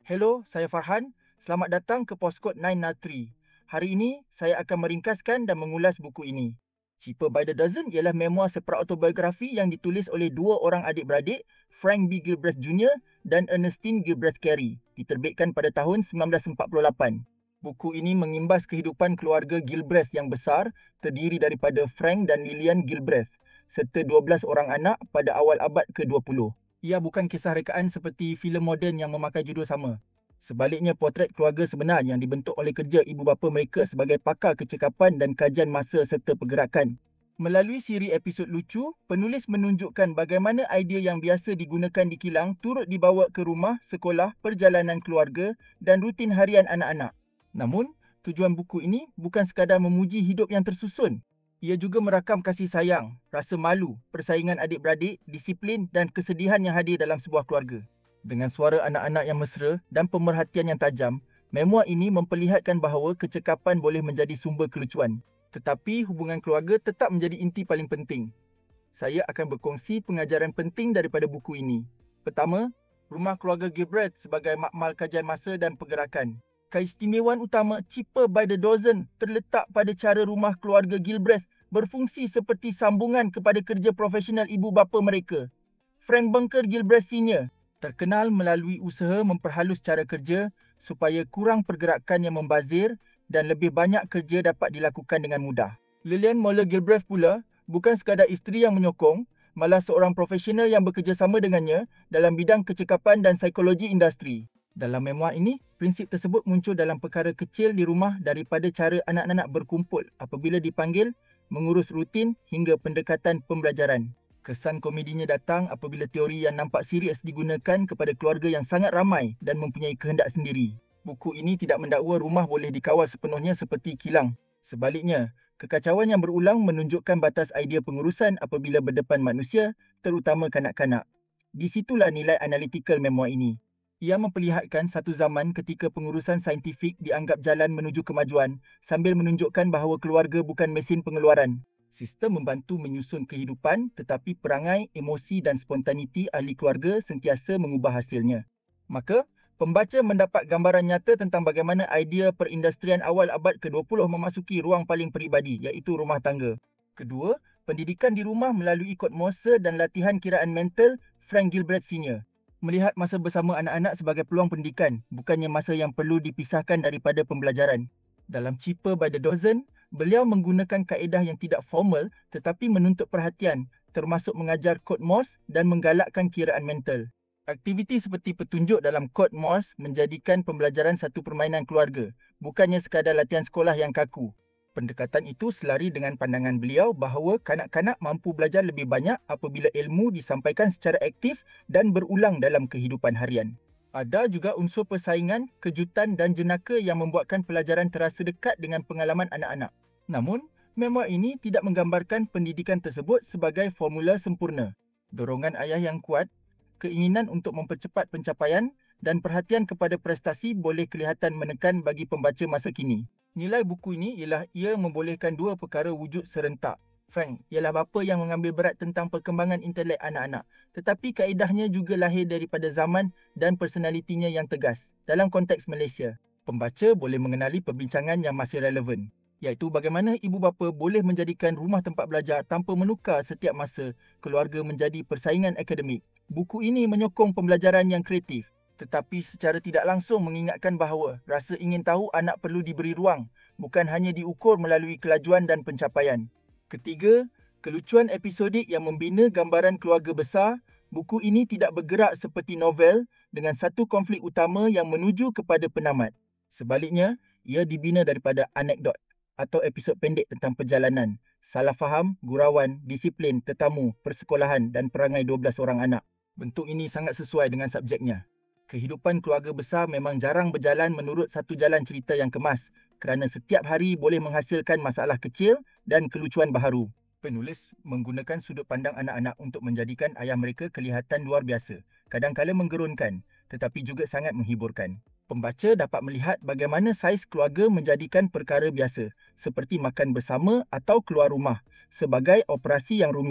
Hello, saya Farhan. Selamat datang ke Postkod 903. Hari ini, saya akan meringkaskan dan mengulas buku ini. Cheaper by the Dozen ialah memoir seprautobiografi yang ditulis oleh dua orang adik-beradik, Frank B. Gilbreth Jr. dan Ernestine Gilbreth Carey, diterbitkan pada tahun 1948. Buku ini mengimbas kehidupan keluarga Gilbreth yang besar, terdiri daripada Frank dan Lillian Gilbreth, serta 12 orang anak pada awal abad ke-20. Ia bukan kisah rekaan seperti filem moden yang memakai judul sama. Sebaliknya, potret keluarga sebenar yang dibentuk oleh kerja ibu bapa mereka sebagai pakar kecekapan dan kajian masa serta pergerakan. Melalui siri episod lucu, penulis menunjukkan bagaimana idea yang biasa digunakan di kilang turut dibawa ke rumah, sekolah, perjalanan keluarga dan rutin harian anak-anak. Namun, tujuan buku ini bukan sekadar memuji hidup yang tersusun. Ia juga merakam kasih sayang, rasa malu, persaingan adik-beradik, disiplin dan kesedihan yang hadir dalam sebuah keluarga. Dengan suara anak-anak yang mesra dan pemerhatian yang tajam, memoir ini memperlihatkan bahawa kecekapan boleh menjadi sumber kelucuan. Tetapi hubungan keluarga tetap menjadi inti paling penting. Saya akan berkongsi pengajaran penting daripada buku ini. Pertama, rumah keluarga Gilbreth sebagai makmal kajian masa dan pergerakan. Keistimewaan utama Cheaper by the Dozen terletak pada cara rumah keluarga Gilbreth berfungsi seperti sambungan kepada kerja profesional ibu bapa mereka. Frank Bunker Gilbreth Sr. terkenal melalui usaha memperhalus cara kerja supaya kurang pergerakan yang membazir dan lebih banyak kerja dapat dilakukan dengan mudah. Lillian Moller Gilbreth pula bukan sekadar isteri yang menyokong, malah seorang profesional yang bekerjasama dengannya dalam bidang kecekapan dan psikologi industri. Dalam memoir ini, prinsip tersebut muncul dalam perkara kecil di rumah daripada cara anak-anak berkumpul apabila dipanggil, mengurus rutin hingga pendekatan pembelajaran. Kesan komedinya datang apabila teori yang nampak serius digunakan kepada keluarga yang sangat ramai dan mempunyai kehendak sendiri. Buku ini tidak mendakwa rumah boleh dikawal sepenuhnya seperti kilang. Sebaliknya, kekacauan yang berulang menunjukkan batas idea pengurusan apabila berdepan manusia, terutama kanak-kanak. Di situlah nilai analitikal memoir ini. Ia memperlihatkan satu zaman ketika pengurusan saintifik dianggap jalan menuju kemajuan sambil menunjukkan bahawa keluarga bukan mesin pengeluaran. Sistem membantu menyusun kehidupan tetapi perangai, emosi dan spontaniti ahli keluarga sentiasa mengubah hasilnya. Maka, pembaca mendapat gambaran nyata tentang bagaimana idea perindustrian awal abad ke-20 memasuki ruang paling peribadi iaitu rumah tangga. Kedua, pendidikan di rumah melalui kod Morse dan latihan kiraan mental Frank Gilbreth Sr. Melihat masa bersama anak-anak sebagai peluang pendidikan, bukannya masa yang perlu dipisahkan daripada pembelajaran. Dalam Cheaper by the Dozen, beliau menggunakan kaedah yang tidak formal tetapi menuntut perhatian, termasuk mengajar kod Morse dan menggalakkan kiraan mental. Aktiviti seperti petunjuk dalam kod Morse menjadikan pembelajaran satu permainan keluarga, bukannya sekadar latihan sekolah yang kaku. Pendekatan itu selari dengan pandangan beliau bahawa kanak-kanak mampu belajar lebih banyak apabila ilmu disampaikan secara aktif dan berulang dalam kehidupan harian. Ada juga unsur persaingan, kejutan dan jenaka yang membuatkan pelajaran terasa dekat dengan pengalaman anak-anak. Namun, memoir ini tidak menggambarkan pendidikan tersebut sebagai formula sempurna. Dorongan ayah yang kuat, keinginan untuk mempercepat pencapaian dan perhatian kepada prestasi boleh kelihatan menekan bagi pembaca masa kini. Nilai buku ini ialah ia membolehkan dua perkara wujud serentak. Frank ialah bapa yang mengambil berat tentang perkembangan intelek anak-anak, tetapi kaedahnya juga lahir daripada zaman dan personalitinya yang tegas. Dalam konteks Malaysia, pembaca boleh mengenali perbincangan yang masih relevan, iaitu bagaimana ibu bapa boleh menjadikan rumah tempat belajar tanpa menukar setiap masa keluarga menjadi persaingan akademik. Buku ini menyokong pembelajaran yang kreatif, tetapi secara tidak langsung mengingatkan bahawa rasa ingin tahu anak perlu diberi ruang, bukan hanya diukur melalui kelajuan dan pencapaian. Ketiga, kelucuan episodik yang membina gambaran keluarga besar. Buku ini tidak bergerak seperti novel dengan satu konflik utama yang menuju kepada penamat. Sebaliknya, ia dibina daripada anekdot atau episod pendek tentang perjalanan, salah faham, gurauan, disiplin, tetamu, persekolahan dan perangai 12 orang anak. Bentuk ini sangat sesuai dengan subjeknya. Kehidupan keluarga besar memang jarang berjalan menurut satu jalan cerita yang kemas kerana setiap hari boleh menghasilkan masalah kecil dan kelucuan baharu. Penulis menggunakan sudut pandang anak-anak untuk menjadikan ayah mereka kelihatan luar biasa, kadang-kala menggerunkan tetapi juga sangat menghiburkan. Pembaca dapat melihat bagaimana saiz keluarga menjadikan perkara biasa seperti makan bersama atau keluar rumah sebagai operasi yang rumit.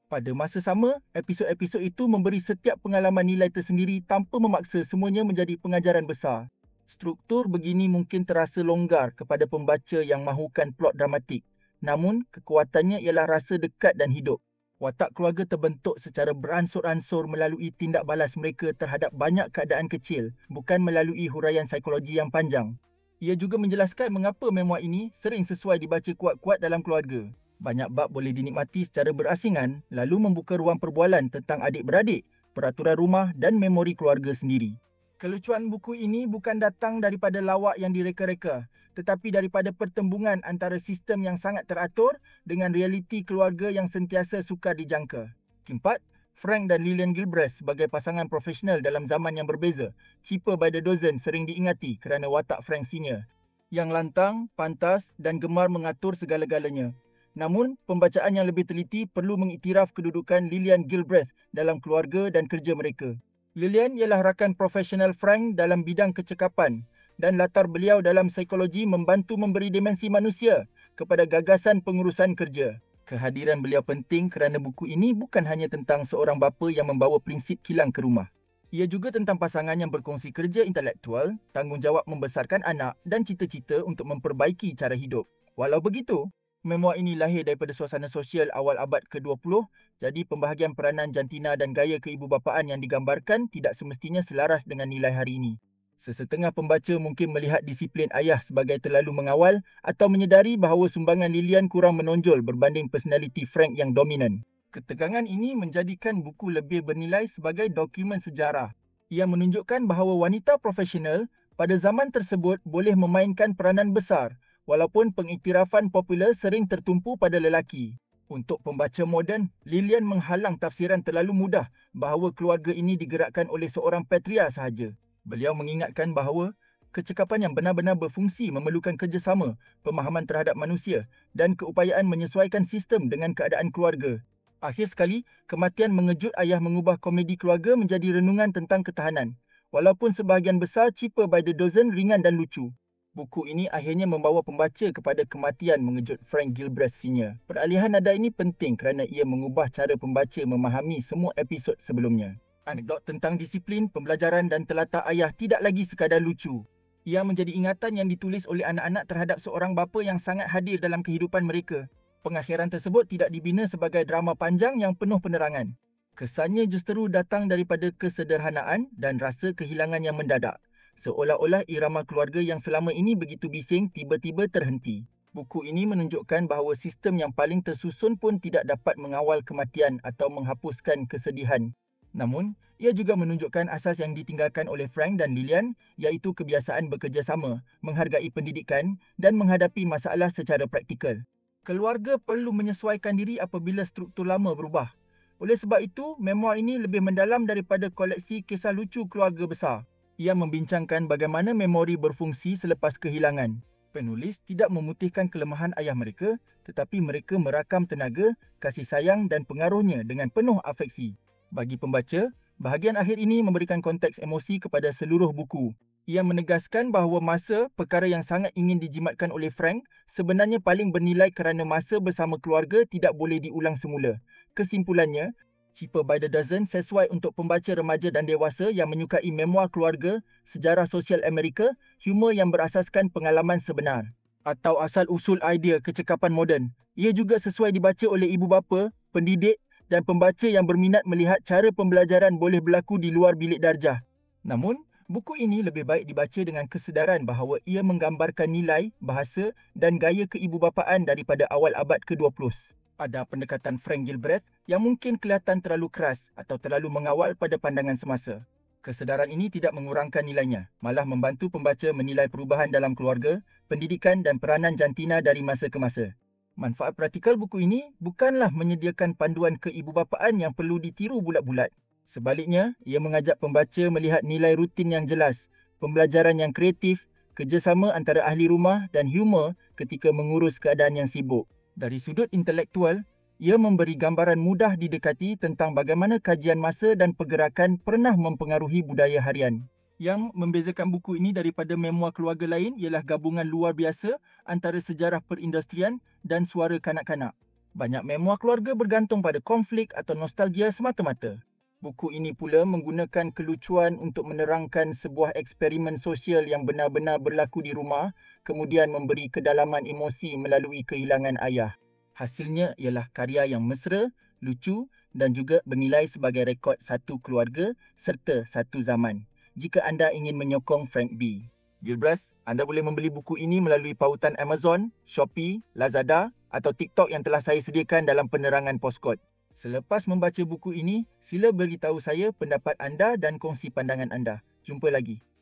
Pada masa sama, episod-episod itu memberi setiap pengalaman nilai tersendiri tanpa memaksa semuanya menjadi pengajaran besar. Struktur begini mungkin terasa longgar kepada pembaca yang mahukan plot dramatik. Namun, kekuatannya ialah rasa dekat dan hidup. Watak keluarga terbentuk secara beransur-ansur melalui tindak balas mereka terhadap banyak keadaan kecil, bukan melalui huraian psikologi yang panjang. Ia juga menjelaskan mengapa memoir ini sering sesuai dibaca kuat-kuat dalam keluarga. Banyak bab boleh dinikmati secara berasingan, lalu membuka ruang perbualan tentang adik-beradik, peraturan rumah dan memori keluarga sendiri. Kelucuan buku ini bukan datang daripada lawak yang direka-reka, tetapi daripada pertembungan antara sistem yang sangat teratur dengan realiti keluarga yang sentiasa sukar dijangka. Keempat, Frank dan Lillian Gilbreth sebagai pasangan profesional dalam zaman yang berbeza, cheaper by the dozen sering diingati kerana watak Frank Senior, yang lantang, pantas dan gemar mengatur segala-galanya. Namun, pembacaan yang lebih teliti perlu mengiktiraf kedudukan Lillian Gilbreth dalam keluarga dan kerja mereka. Lillian ialah rakan profesional Frank dalam bidang kecekapan dan latar beliau dalam psikologi membantu memberi dimensi manusia kepada gagasan pengurusan kerja. Kehadiran beliau penting kerana buku ini bukan hanya tentang seorang bapa yang membawa prinsip kilang ke rumah. Ia juga tentang pasangan yang berkongsi kerja intelektual, tanggungjawab membesarkan anak dan cita-cita untuk memperbaiki cara hidup. Walau begitu, memoir ini lahir daripada suasana sosial awal abad ke-20, jadi pembahagian peranan jantina dan gaya keibubapaan yang digambarkan tidak semestinya selaras dengan nilai hari ini. Sesetengah pembaca mungkin melihat disiplin ayah sebagai terlalu mengawal atau menyedari bahawa sumbangan Lillian kurang menonjol berbanding personaliti Frank yang dominan. Ketegangan ini menjadikan buku lebih bernilai sebagai dokumen sejarah. Ia menunjukkan bahawa wanita profesional pada zaman tersebut boleh memainkan peranan besar walaupun pengiktirafan popular sering tertumpu pada lelaki. Untuk pembaca moden, Lillian menghalang tafsiran terlalu mudah bahawa keluarga ini digerakkan oleh seorang patria sahaja. Beliau mengingatkan bahawa kecekapan yang benar-benar berfungsi memerlukan kerjasama, pemahaman terhadap manusia dan keupayaan menyesuaikan sistem dengan keadaan keluarga. Akhir sekali, kematian mengejut ayah mengubah komedi keluarga menjadi renungan tentang ketahanan. Walaupun sebahagian besar cheaper by the dozen ringan dan lucu. Buku ini akhirnya membawa pembaca kepada kematian mengejut Frank Gilbreth Senior. Peralihan nada ini penting kerana ia mengubah cara pembaca memahami semua episod sebelumnya. Anekdot tentang disiplin, pembelajaran dan telatak ayah tidak lagi sekadar lucu. Ia menjadi ingatan yang ditulis oleh anak-anak terhadap seorang bapa yang sangat hadir dalam kehidupan mereka. Pengakhiran tersebut tidak dibina sebagai drama panjang yang penuh penerangan. Kesannya justru datang daripada kesederhanaan dan rasa kehilangan yang mendadak. Seolah-olah irama keluarga yang selama ini begitu bising tiba-tiba terhenti. Buku ini menunjukkan bahawa sistem yang paling tersusun pun tidak dapat mengawal kematian atau menghapuskan kesedihan. Namun, ia juga menunjukkan asas yang ditinggalkan oleh Frank dan Lillian, iaitu kebiasaan bekerjasama, menghargai pendidikan dan menghadapi masalah secara praktikal. Keluarga perlu menyesuaikan diri apabila struktur lama berubah. Oleh sebab itu, memoir ini lebih mendalam daripada koleksi kisah lucu keluarga besar. Ia membincangkan bagaimana memori berfungsi selepas kehilangan. Penulis tidak memutihkan kelemahan ayah mereka, tetapi mereka merakam tenaga, kasih sayang dan pengaruhnya dengan penuh afeksi. Bagi pembaca, bahagian akhir ini memberikan konteks emosi kepada seluruh buku. Ia menegaskan bahawa masa, perkara yang sangat ingin dijimatkan oleh Frank, sebenarnya paling bernilai kerana masa bersama keluarga tidak boleh diulang semula. Kesimpulannya, Cheaper by the Dozen sesuai untuk pembaca remaja dan dewasa yang menyukai memoir keluarga, sejarah sosial Amerika, humor yang berasaskan pengalaman sebenar. Atau asal-usul idea kecekapan moden. Ia juga sesuai dibaca oleh ibu bapa, pendidik dan pembaca yang berminat melihat cara pembelajaran boleh berlaku di luar bilik darjah. Namun, buku ini lebih baik dibaca dengan kesedaran bahawa ia menggambarkan nilai, bahasa dan gaya keibubapaan daripada awal abad ke-20. Ada pendekatan Frank Gilbreth yang mungkin kelihatan terlalu keras atau terlalu mengawal pada pandangan semasa. Kesedaran ini tidak mengurangkan nilainya, malah membantu pembaca menilai perubahan dalam keluarga, pendidikan dan peranan jantina dari masa ke masa. Manfaat praktikal buku ini bukanlah menyediakan panduan keibubapaan yang perlu ditiru bulat-bulat. Sebaliknya, ia mengajak pembaca melihat nilai rutin yang jelas, pembelajaran yang kreatif, kerjasama antara ahli rumah dan humor ketika mengurus keadaan yang sibuk. Dari sudut intelektual, ia memberi gambaran mudah didekati tentang bagaimana kajian masa dan pergerakan pernah mempengaruhi budaya harian. Yang membezakan buku ini daripada memoir keluarga lain ialah gabungan luar biasa antara sejarah perindustrian dan suara kanak-kanak. Banyak memoir keluarga bergantung pada konflik atau nostalgia semata-mata. Buku ini pula menggunakan kelucuan untuk menerangkan sebuah eksperimen sosial yang benar-benar berlaku di rumah, kemudian memberi kedalaman emosi melalui kehilangan ayah. Hasilnya ialah karya yang mesra, lucu dan juga bernilai sebagai rekod satu keluarga serta satu zaman. Jika anda ingin menyokong Frank B. Gilbras, anda boleh membeli buku ini melalui pautan Amazon, Shopee, Lazada atau TikTok yang telah saya sediakan dalam penerangan Postkod. Selepas membaca buku ini, sila beritahu saya pendapat anda dan kongsi pandangan anda. Jumpa lagi.